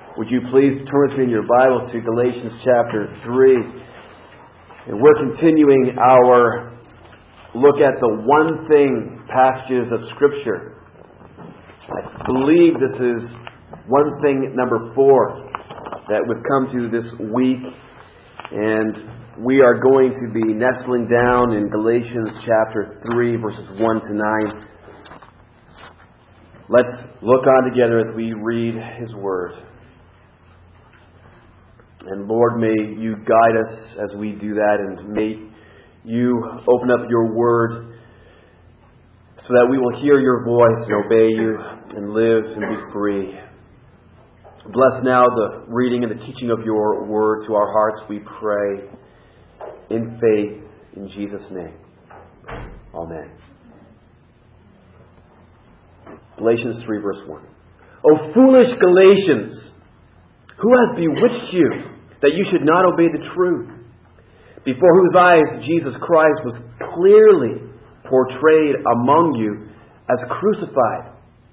Would you please turn with me in your Bibles to Galatians chapter 3. And we're continuing our look at the one thing passages of Scripture. I believe this is one thing number 4 that we've come to this week. And we are going to be nestling down in Galatians chapter 3 verses 1 to 9. Let's look on together as we read His Word. And Lord, may You guide us as we do that, and may You open up Your Word so that we will hear Your voice and obey You and live and be free. Bless now the reading and the teaching of Your Word to our hearts, we pray, in faith, in Jesus' name. Amen. Galatians 3 verse 1. O foolish Galatians! Who has bewitched you that you should not obey the truth? Before whose eyes Jesus Christ was clearly portrayed among you as crucified.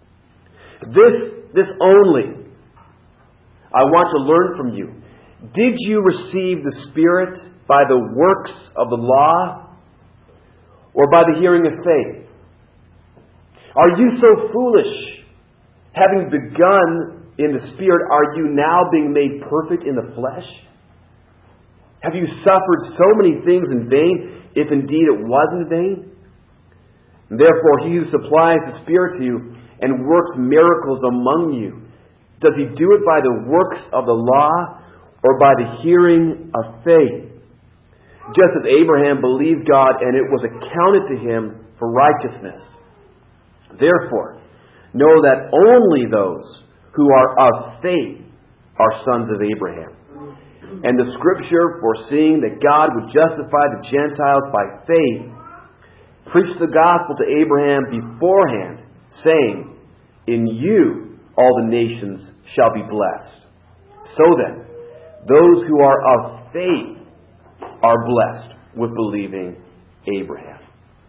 This only I want to learn from you. Did you receive the Spirit by the works of the law or by the hearing of faith? Are you so foolish? Having begun in the Spirit, are you now being made perfect in the flesh? Have you suffered so many things in vain, if indeed it was in vain? And therefore, He who supplies the Spirit to you and works miracles among you, does He do it by the works of the law or by the hearing of faith? Just as Abraham believed God and it was accounted to him for righteousness. Therefore, know that only those who are of faith are sons of Abraham. And the Scripture, foreseeing that God would justify the Gentiles by faith, preached the gospel to Abraham beforehand, saying, in you all the nations shall be blessed. So then, those who are of faith are blessed with believing Abraham.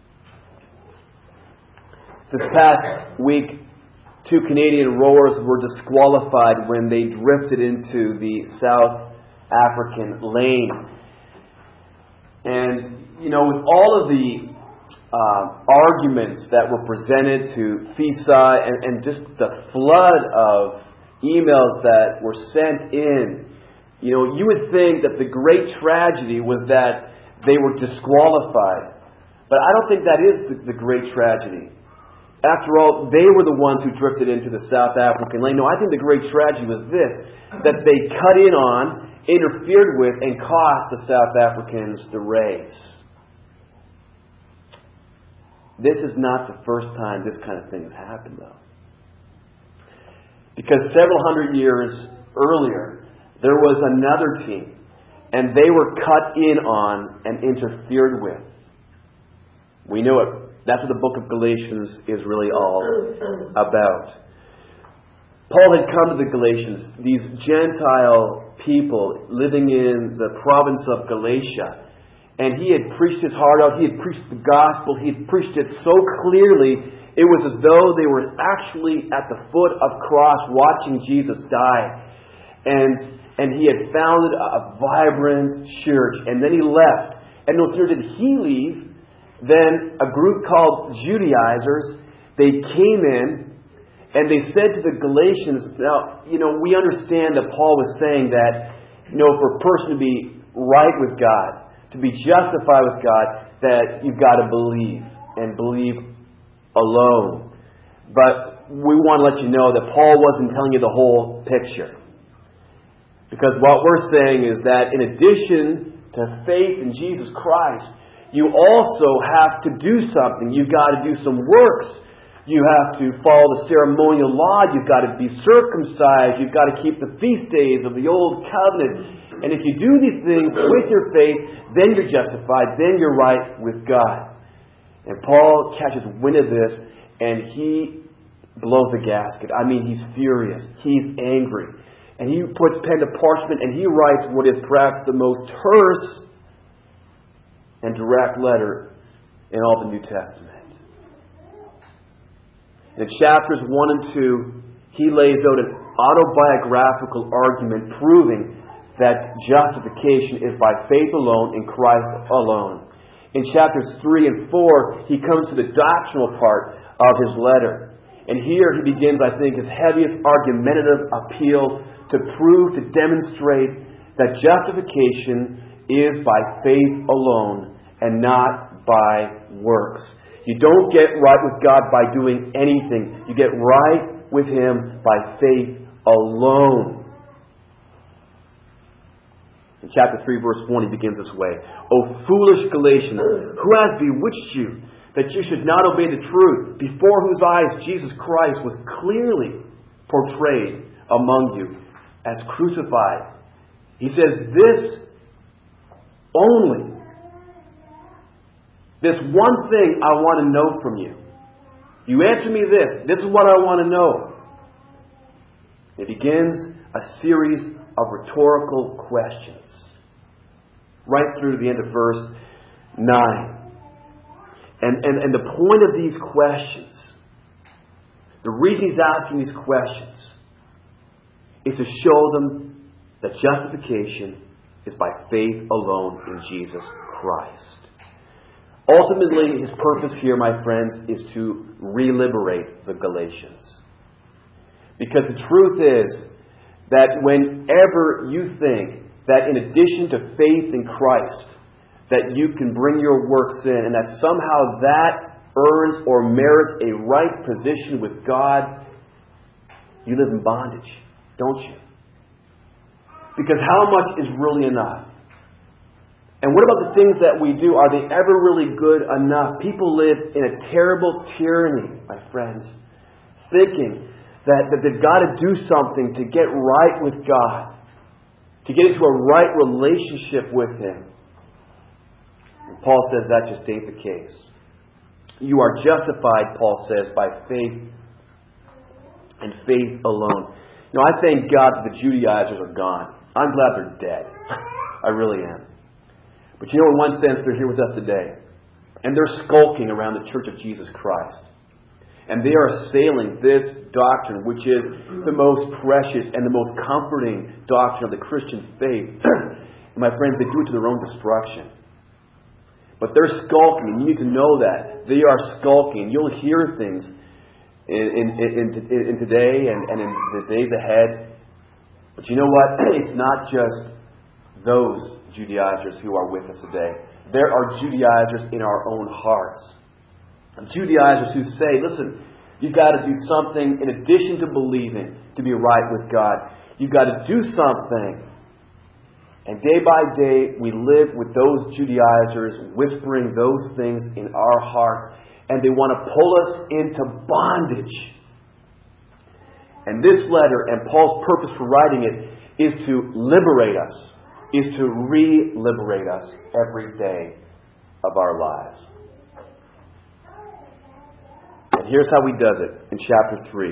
This past week, 2 Canadian rowers were disqualified when they drifted into the South African lane. And, with all of the arguments that were presented to FISA and just the flood of emails that were sent in, you would think that the great tragedy was that they were disqualified. But I don't think that is the great tragedy. After all, they were the ones who drifted into the South African lane. No, I think the great tragedy was this, that they cut in on, interfered with, and cost the South Africans the race. This is not the first time this kind of thing has happened, though. Because several hundred years earlier, there was another team, and they were cut in on and interfered with. We know it. That's what the book of Galatians is really all about. Paul had come to the Galatians, these Gentile people living in the province of Galatia, and he had preached his heart out. He had preached the gospel. He had preached it so clearly, it was as though they were actually at the foot of cross watching Jesus die. And he had founded a vibrant church, and then he left. And no sooner did he leave, then a group called Judaizers, they came in and they said to the Galatians, now, we understand that Paul was saying that, for a person to be right with God, to be justified with God, that you've got to believe and believe alone. But we want to let you know that Paul wasn't telling you the whole picture. Because what we're saying is that in addition to faith in Jesus Christ, you also have to do something. You've got to do some works. You have to follow the ceremonial law. You've got to be circumcised. You've got to keep the feast days of the old covenant. And if you do these things with your faith, then you're justified. Then you're right with God. And Paul catches wind of this, and he blows the gasket. He's furious. He's angry. And he puts pen to parchment, and he writes what is perhaps the most terse and direct letter in all the New Testament. In chapters 1 and 2, he lays out an autobiographical argument proving that justification is by faith alone in Christ alone. In chapters 3 and 4, he comes to the doctrinal part of his letter. And here he begins, I think, his heaviest argumentative appeal to prove, to demonstrate that justification is by faith alone and not by works. You don't get right with God by doing anything. You get right with Him by faith alone. In chapter 3, verse 1, he begins this way. O foolish Galatians, who has bewitched you that you should not obey the truth, before whose eyes Jesus Christ was clearly portrayed among you as crucified. He says, this only, this one thing I want to know from you. You answer me this is what I want to know. It begins a series of rhetorical questions. Right through the end of verse 9. And the point of these questions, the reason he's asking these questions, is to show them that justification is by faith alone in Jesus Christ. Ultimately, his purpose here, my friends, is to re-liberate the Galatians. Because the truth is that whenever you think that in addition to faith in Christ, that you can bring your works in and that somehow that earns or merits a right position with God, you live in bondage, don't you? Because how much is really enough? And what about the things that we do? Are they ever really good enough? People live in a terrible tyranny, my friends, thinking that they've got to do something to get right with God, to get into a right relationship with Him. And Paul says that just ain't the case. You are justified, Paul says, by faith and faith alone. You know, I thank God that the Judaizers are gone. I'm glad they're dead. I really am. But you know, in one sense, they're here with us today. And they're skulking around the Church of Jesus Christ. And they are assailing this doctrine, which is the most precious and the most comforting doctrine of the Christian faith. And my friends, they do it to their own destruction. But they're skulking, and you need to know that. They are skulking. You'll hear things in today and in the days ahead. But you know what? It's not just those Judaizers who are with us today. There are Judaizers in our own hearts. Judaizers who say, listen, you've got to do something in addition to believing to be right with God. You've got to do something. And day by day, we live with those Judaizers whispering those things in our hearts. And they want to pull us into bondage. And this letter, and Paul's purpose for writing it, is to liberate us, is to re-liberate us every day of our lives. And here's how he does it in chapter 3.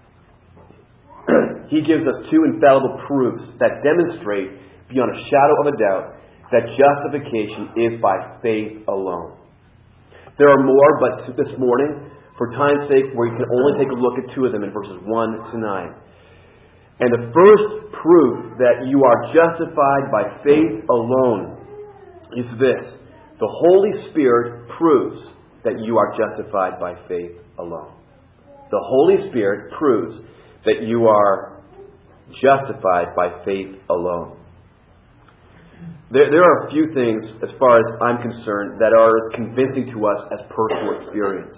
He gives us two infallible proofs that demonstrate beyond a shadow of a doubt that justification is by faith alone. There are more, but this morning, for time's sake, we can only take a look at two of them in verses 1 to 9. And the first proof that you are justified by faith alone is this. The Holy Spirit proves that you are justified by faith alone. The Holy Spirit proves that you are justified by faith alone. There are a few things, as far as I'm concerned, that are as convincing to us as personal experience.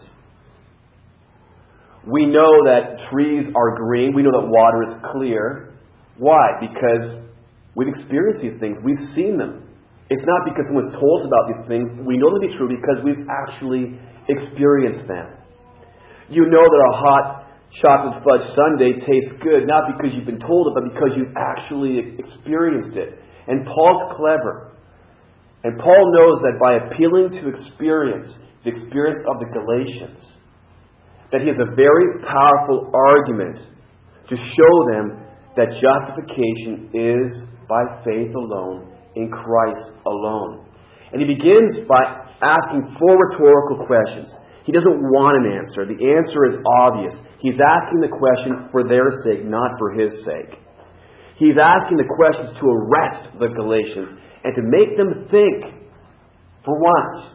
We know that trees are green. We know that water is clear. Why? Because we've experienced these things. We've seen them. It's not because someone's told us about these things. We know them to be true because we've actually experienced them. You know that a hot chocolate fudge sundae tastes good, not because you've been told it, but because you've actually experienced it. And Paul's clever. And Paul knows that by appealing to experience, the experience of the Galatians, that he has a very powerful argument to show them that justification is by faith alone, in Christ alone. And he begins by asking four rhetorical questions. He doesn't want an answer. The answer is obvious. He's asking the question for their sake, not for his sake. He's asking the questions to arrest the Galatians and to make them think for once.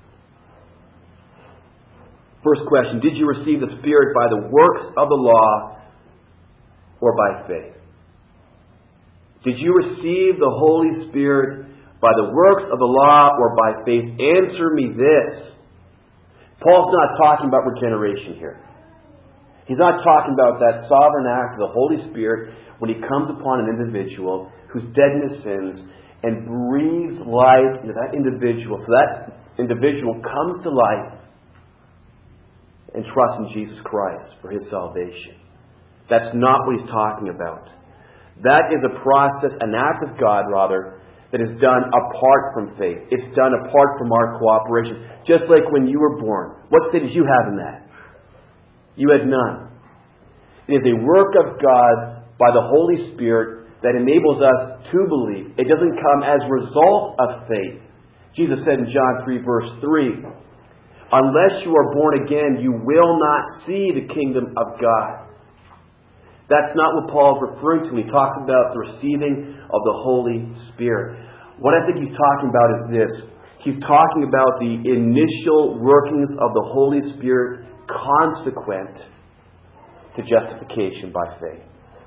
First question, did you receive the Spirit by the works of the law or by faith? Did you receive the Holy Spirit by the works of the law or by faith? Answer me this. Paul's not talking about regeneration here. He's not talking about that sovereign act of the Holy Spirit when He comes upon an individual who's dead in his sins and breathes life into that individual so that individual comes to life and trusts in Jesus Christ for his salvation. That's not what he's talking about. That is a process, an act of God, rather, that is done apart from faith. It's done apart from our cooperation. Just like when you were born. What say did you have in that? You had none. It is a work of God by the Holy Spirit that enables us to believe. It doesn't come as a result of faith. Jesus said in John 3 verse 3, unless you are born again, you will not see the kingdom of God. That's not what Paul's referring to. He talks about the receiving of the Holy Spirit. What I think he's talking about is this. He's talking about the initial workings of the Holy Spirit consequent to justification by faith.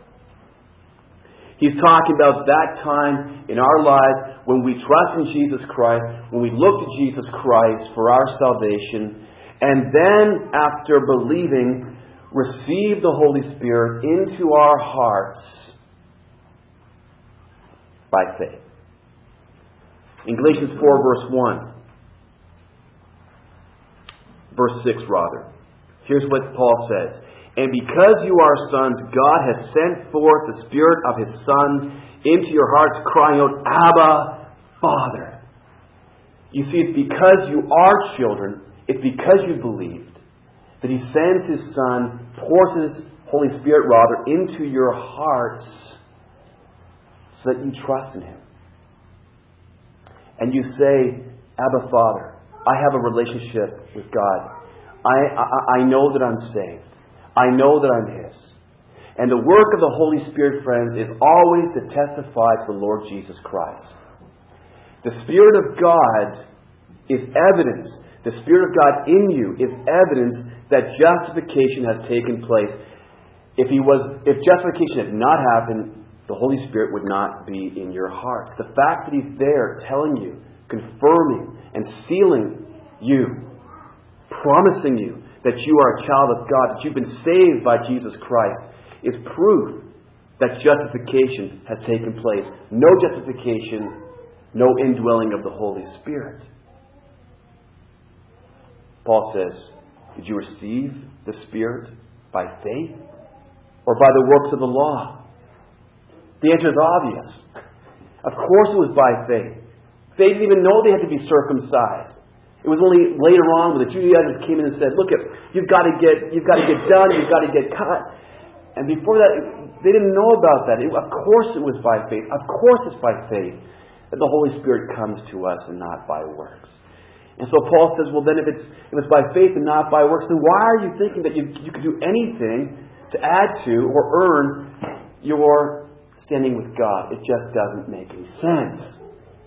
He's talking about that time in our lives when we trust in Jesus Christ, when we look to Jesus Christ for our salvation, and then after believing, receive the Holy Spirit into our hearts by faith. In Galatians 4 verse 1, verse 6 rather, here's what Paul says. And because you are sons, God has sent forth the Spirit of His Son into your hearts, crying out, Abba, Father. You see, it's because you are children, it's because you believed, that He sends His Son, pours His Holy Spirit, rather, into your hearts so that you trust in Him. And you say, Abba, Father, I have a relationship with God. I know that I'm saved. I know that I'm His. And the work of the Holy Spirit, friends, is always to testify to the Lord Jesus Christ. The Spirit of God is evidence. The Spirit of God in you is evidence that justification has taken place. If justification had not happened, the Holy Spirit would not be in your hearts. The fact that He's there telling you, confirming and sealing you, promising you that you are a child of God, that you've been saved by Jesus Christ, is proof that justification has taken place. No justification, no indwelling of the Holy Spirit. Paul says, did you receive the Spirit by faith or by the works of the law? The answer is obvious. Of course it was by faith. They didn't even know they had to be circumcised. It was only later on when the Judaizers came in and said, look, you've got to get done, you've got to get cut. And before that, they didn't know about that. Of course it was by faith. Of course it's by faith that the Holy Spirit comes to us and not by works. And so Paul says, well then if it's by faith and not by works, then why are you thinking that you could do anything to add to or earn your standing with God? It just doesn't make any sense.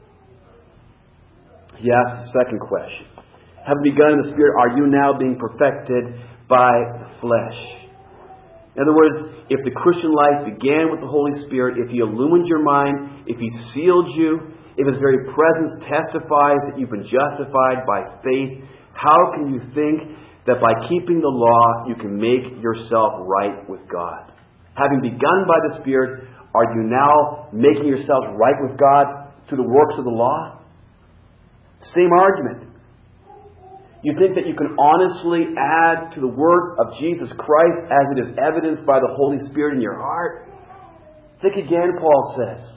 He asks the second question. Having begun in the Spirit, are you now being perfected by the flesh? In other words, if the Christian life began with the Holy Spirit, if He illumined your mind, if He sealed you, if His very presence testifies that you've been justified by faith, how can you think that by keeping the law you can make yourself right with God? Having begun by the Spirit, are you now making yourself right with God through the works of the law? Same argument. You think that you can honestly add to the work of Jesus Christ as it is evidenced by the Holy Spirit in your heart? Think again, Paul says.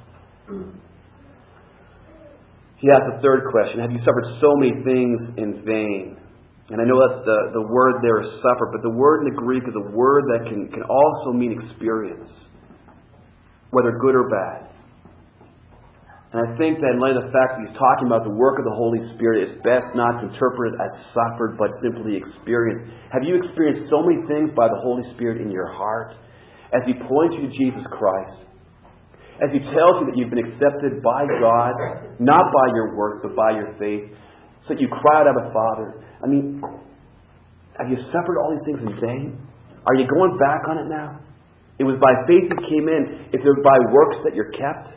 He asks a third question. Have you suffered so many things in vain? And I know that the word there is suffer, but the word in the Greek is a word that can also mean experience, whether good or bad. And I think that in light of the fact that he's talking about the work of the Holy Spirit, it's best not to interpret it as suffered, but simply experienced. Have you experienced so many things by the Holy Spirit in your heart as he points you to Jesus Christ? As he tells you that you've been accepted by God, not by your works, but by your faith, so that you cry out, Abba, Father. I mean, have you suffered all these things in vain? Are you going back on it now? It was by faith you came in. Is it by works that you're kept?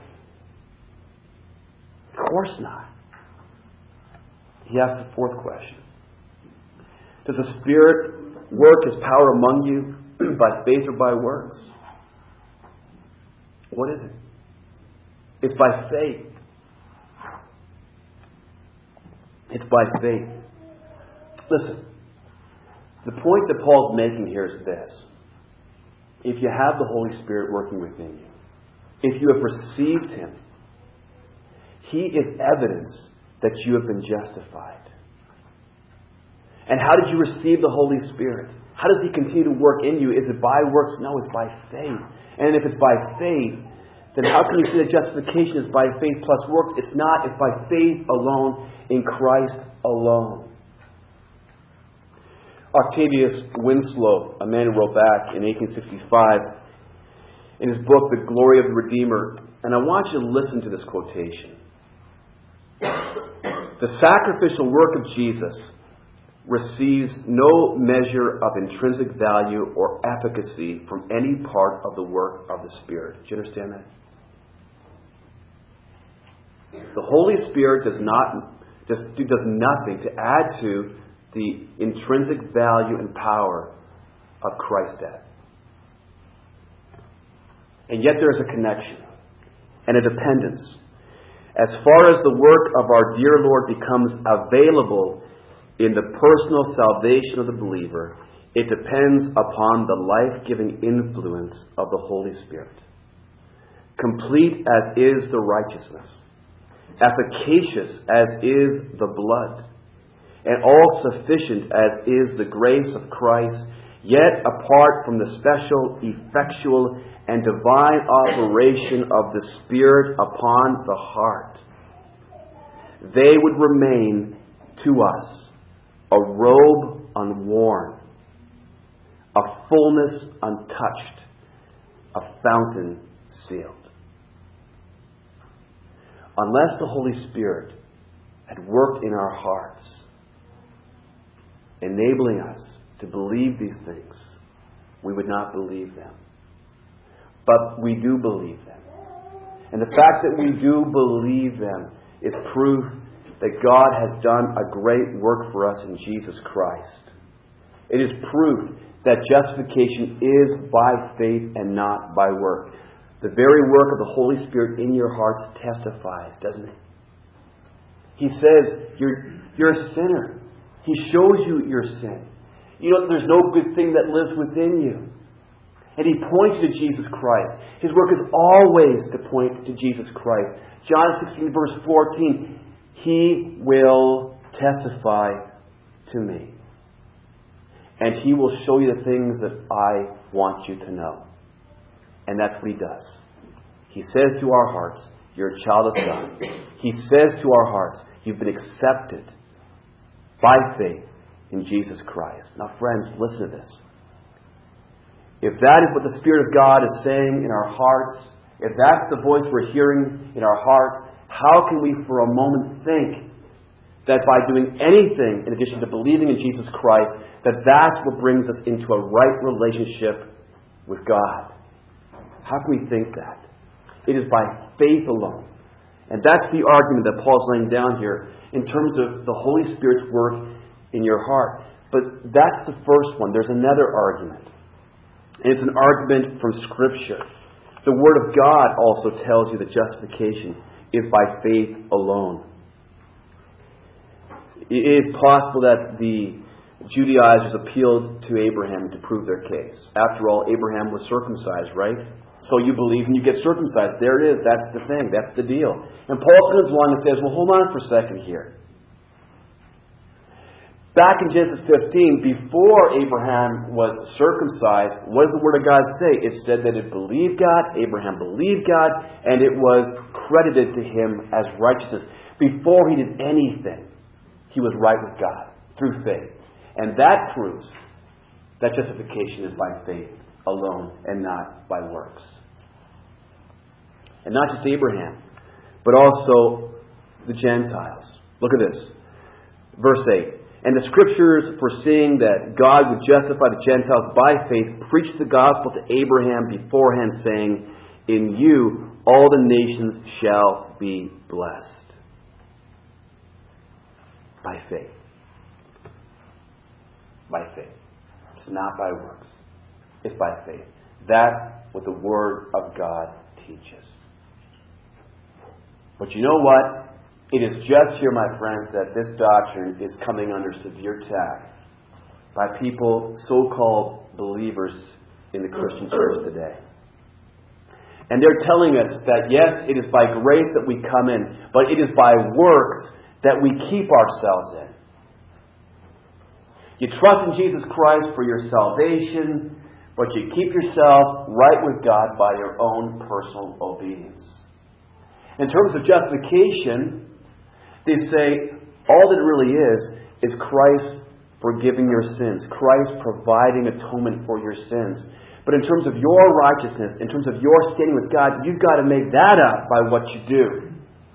Of course not. He asks the fourth question. Does the Spirit work His power among you by faith or by works? What is it? It's by faith. It's by faith. Listen, the point that Paul's making here is this. If you have the Holy Spirit working within you, if you have received Him, He is evidence that you have been justified. And how did you receive the Holy Spirit? How does He continue to work in you? Is it by works? No, it's by faith. And if it's by faith, then how can you say that justification is by faith plus works? It's not. It's by faith alone, in Christ alone. Octavius Winslow, a man who wrote back in 1865, in his book, The Glory of the Redeemer, and I want you to listen to this quotation. The sacrificial work of Jesus receives no measure of intrinsic value or efficacy from any part of the work of the Spirit. Do you understand that? The Holy Spirit does nothing to add to the intrinsic value and power of Christ's death. And yet there is a connection and a dependence. As far as the work of our dear Lord becomes available in the personal salvation of the believer, it depends upon the life-giving influence of the Holy Spirit. Complete as is the righteousness, efficacious as is the blood, and all sufficient as is the grace of Christ, yet apart from the special, effectual, and divine operation of the Spirit upon the heart, they would remain to us a robe unworn, a fullness untouched, a fountain sealed. Unless the Holy Spirit had worked in our hearts, enabling us to believe these things, we would not believe them. But we do believe them. And the fact that we do believe them is proof that God has done a great work for us in Jesus Christ. It is proof that justification is by faith and not by work. The very work of the Holy Spirit in your hearts testifies, doesn't it? He says, you're a sinner. He shows you your sin. You know, there's no good thing that lives within you. And He points you to Jesus Christ. His work is always to point to Jesus Christ. John 16 verse 14, He will testify to me. And He will show you the things that I want you to know. And that's what He does. He says to our hearts, you're a child of God. He says to our hearts, you've been accepted by faith in Jesus Christ. Now friends, listen to this. If that is what the Spirit of God is saying in our hearts, if that's the voice we're hearing in our hearts, how can we for a moment think that by doing anything in addition to believing in Jesus Christ, that that's what brings us into a right relationship with God? How can we think that? It is by faith alone. And that's the argument that Paul's laying down here in terms of the Holy Spirit's work in your heart. But that's the first one. There's another argument. And it's an argument from Scripture. The Word of God also tells you that justification is by faith alone. It is possible that the Judaizers appealed to Abraham to prove their case. After all, Abraham was circumcised, right? So you believe and you get circumcised. There it is. That's the thing. That's the deal. And Paul comes along and says, well, hold on for a second here. Back in Genesis 15, before Abraham was circumcised, what does the Word of God say? It said that it believed God, Abraham believed God, and it was credited to him as righteousness. Before he did anything, he was right with God through faith. And that proves that justification is by faith alone and not by works. And not just Abraham, but also the Gentiles. Look at this. Verse 8. And the Scriptures, foreseeing that God would justify the Gentiles by faith, preached the gospel to Abraham beforehand, saying, in you all the nations shall be blessed. By faith. By faith. It's not by works. It's by faith. That's what the Word of God teaches. But you know what? It is just here, my friends, that this doctrine is coming under severe attack by people, so-called believers in the Christian church today. And they're telling us that, yes, it is by grace that we come in, but it is by works that we keep ourselves in. You trust in Jesus Christ for your salvation, but you keep yourself right with God by your own personal obedience. In terms of justification, they say all that it really is Christ forgiving your sins, Christ providing atonement for your sins. But in terms of your righteousness, in terms of your standing with God, you've got to make that up by what you do.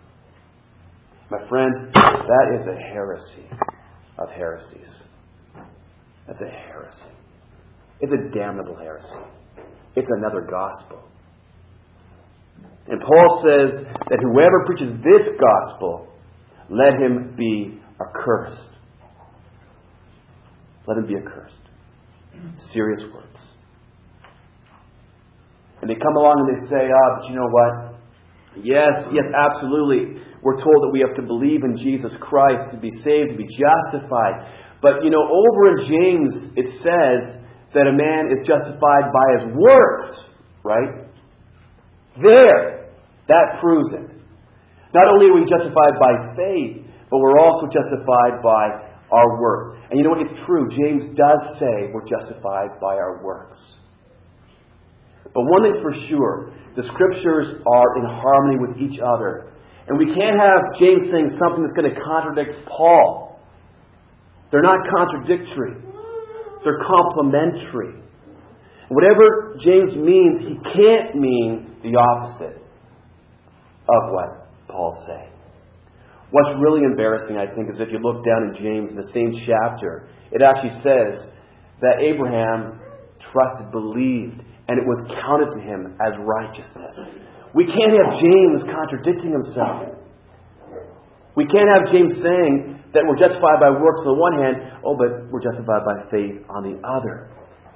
My friends, that is a heresy of heresies. That's a heresy. It's a damnable heresy. It's another gospel. And Paul says that whoever preaches this gospel, let him be accursed. Let him be accursed. Serious words. And they come along and they say, but you know what? Yes, absolutely. We're told that we have to believe in Jesus Christ to be saved, to be justified. But, over in James, it says that a man is justified by his works, right? There. That proves it. Not only are we justified by faith, but we're also justified by our works. And you know what? It's true. James does say we're justified by our works. But one thing's for sure. The Scriptures are in harmony with each other. And we can't have James saying something that's going to contradict Paul. They're not contradictory. They're complementary. Whatever James means, he can't mean the opposite of what Paul's saying. What's really embarrassing, I think, is if you look down in James, in the same chapter, it actually says that Abraham trusted, believed, and it was counted to him as righteousness. We can't have James contradicting himself. We can't have James saying that we're justified by works on the one hand, but we're justified by faith on the other.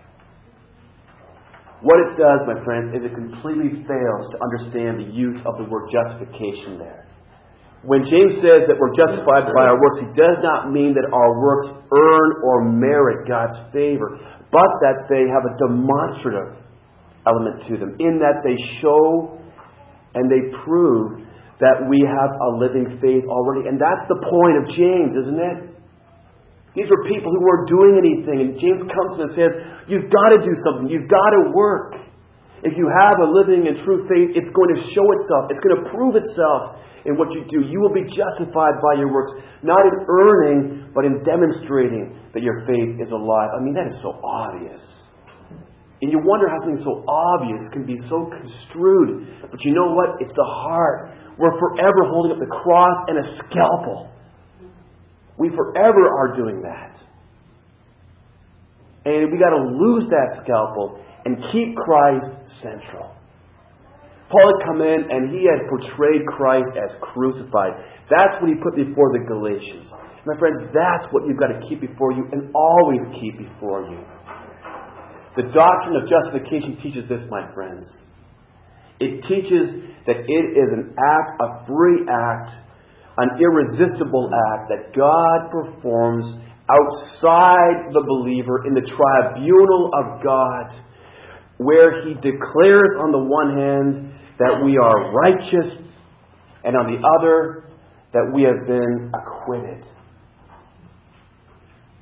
What it does, my friends, is it completely fails to understand the use of the word justification there. When James says that we're justified by our works, he does not mean that our works earn or merit God's favor, but that they have a demonstrative element to them, in that they show and they prove that we have a living faith already. And that's the point of James, isn't it? These were people who weren't doing anything. And James comes to them and says, you've got to do something. You've got to work. If you have a living and true faith, it's going to show itself. It's going to prove itself in what you do. You will be justified by your works, not in earning, but in demonstrating that your faith is alive. I mean, that is so obvious. And you wonder how something so obvious can be so construed. But you know what? It's the heart. We're forever holding up the cross and a scalpel. We forever are doing that. And we got to lose that scalpel and keep Christ central. Paul had come in and he had portrayed Christ as crucified. That's what he put before the Galatians. My friends, that's what you've got to keep before you and always keep before you. The doctrine of justification teaches this, my friends. It teaches that it is an act, a free act, an irresistible act that God performs outside the believer in the tribunal of God, where He declares on the one hand that we are righteous, and on the other that we have been acquitted.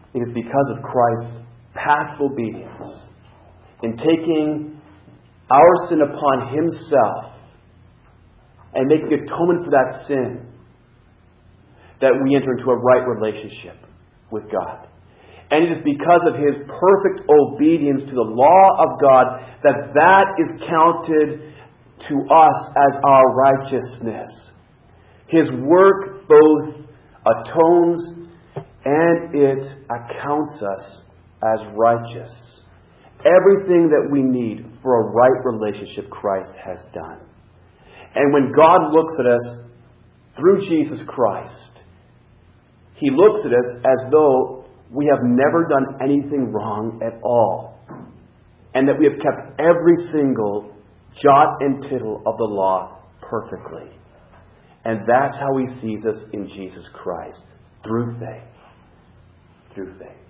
It is because of Christ's passive obedience in taking our sin upon Himself and making atonement for that sin that we enter into a right relationship with God. And it is because of His perfect obedience to the law of God that is counted to us as our righteousness. His work both atones and it accounts us as righteous. Everything that we need for a right relationship Christ has done. And when God looks at us through Jesus Christ, He looks at us as though we have never done anything wrong at all. And that we have kept every single jot and tittle of the law perfectly. And that's how He sees us in Jesus Christ. Through faith. Through faith.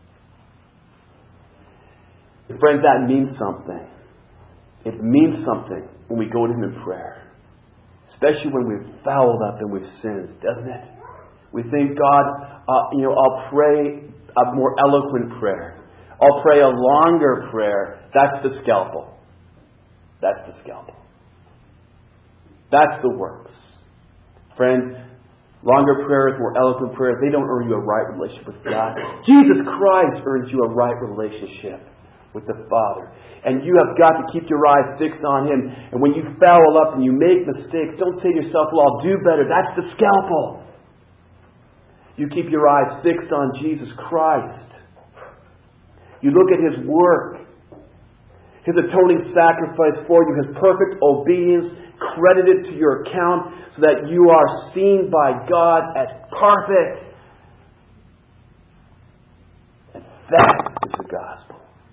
Friends, that means something. It means something when we go to Him in prayer. Especially when we've fouled up and we've sinned, doesn't it? We think, God, I'll pray a more eloquent prayer. I'll pray a longer prayer. That's the scalpel. That's the scalpel. That's the works. Friends, longer prayers, more eloquent prayers, they don't earn you a right relationship with God. Jesus Christ earns you a right relationship with the Father. And you have got to keep your eyes fixed on Him. And when you foul up and you make mistakes, don't say to yourself, well, I'll do better. That's the scalpel. You keep your eyes fixed on Jesus Christ. You look at His work, His atoning sacrifice for you, His perfect obedience credited to your account so that you are seen by God as perfect. And that is the gospel.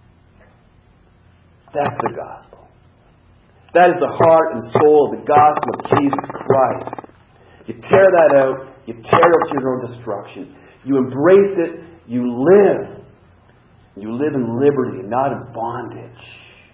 That's the gospel. That is the heart and soul of the gospel of Jesus Christ. You tear that out, you tear it to your own destruction. You embrace it, you live. You live in liberty and not in bondage.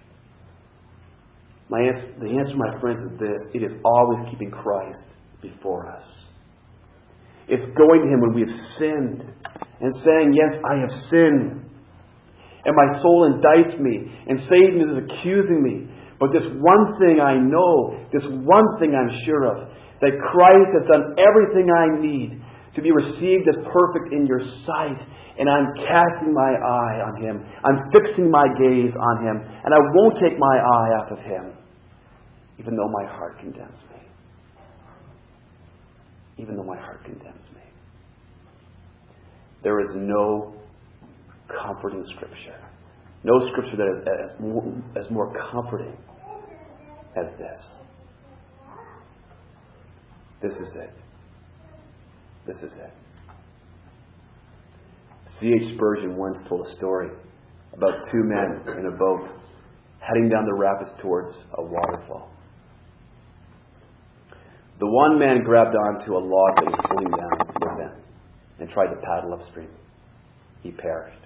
The answer, my friends, is this. It is always keeping Christ before us. It's going to Him when we have sinned and saying, yes, I have sinned. And my soul indicts me. And Satan is accusing me. But this one thing I know, this one thing I'm sure of, that Christ has done everything I need to be received as perfect in your sight. And I'm casting my eye on Him. I'm fixing my gaze on Him. And I won't take my eye off of Him. Even though my heart condemns me. Even though my heart condemns me. There is no comforting Scripture. No Scripture that is more comforting as this. This is it. This is it. C.H. Spurgeon once told a story about two men in a boat heading down the rapids towards a waterfall. The one man grabbed onto a log that was floating down with them and tried to paddle upstream. He perished.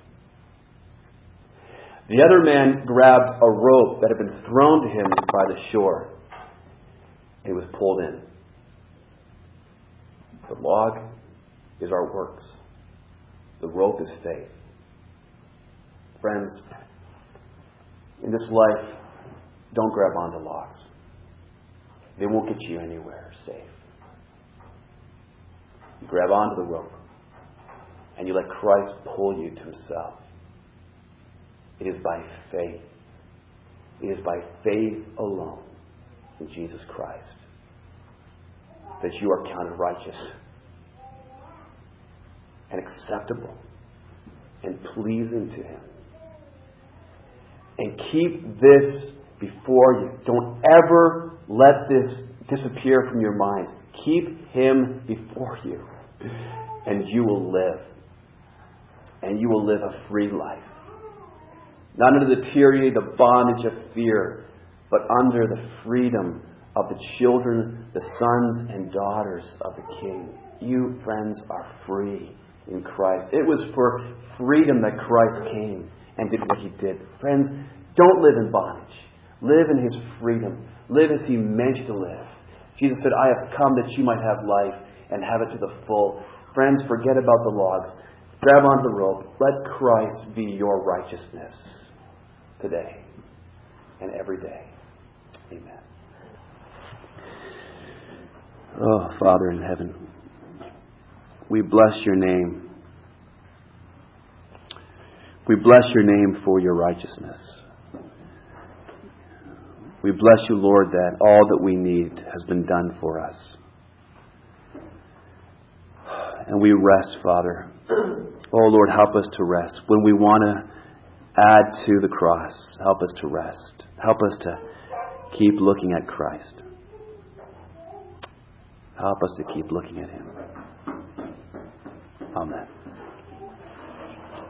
The other man grabbed a rope that had been thrown to him by the shore. It was pulled in. The log is our works. The rope is faith. Friends, in this life, don't grab onto logs. They won't get you anywhere safe. You grab onto the rope and you let Christ pull you to Himself. It is by faith. It is by faith alone in Jesus Christ that you are counted righteous and acceptable and pleasing to Him. And keep this before you. Don't ever let this disappear from your mind. Keep Him before you. And you will live. And you will live a free life. Not under the tyranny, the bondage of fear, but under the freedom of the children, the sons and daughters of the King. You, friends, are free in Christ. It was for freedom that Christ came and did what He did. Friends, don't live in bondage. Live in His freedom. Live as He meant you to live. Jesus said, I have come that you might have life and have it to the full. Friends, forget about the logs. Grab onto the rope. Let Christ be your righteousness today and every day. Amen. Oh, Father in heaven, we bless your name. We bless your name for your righteousness. We bless you, Lord, that all that we need has been done for us. And we rest, Father. Oh, Lord, help us to rest. When we want to add to the cross, help us to rest. Help us to keep looking at Christ. Help us to keep looking at Him. Amen.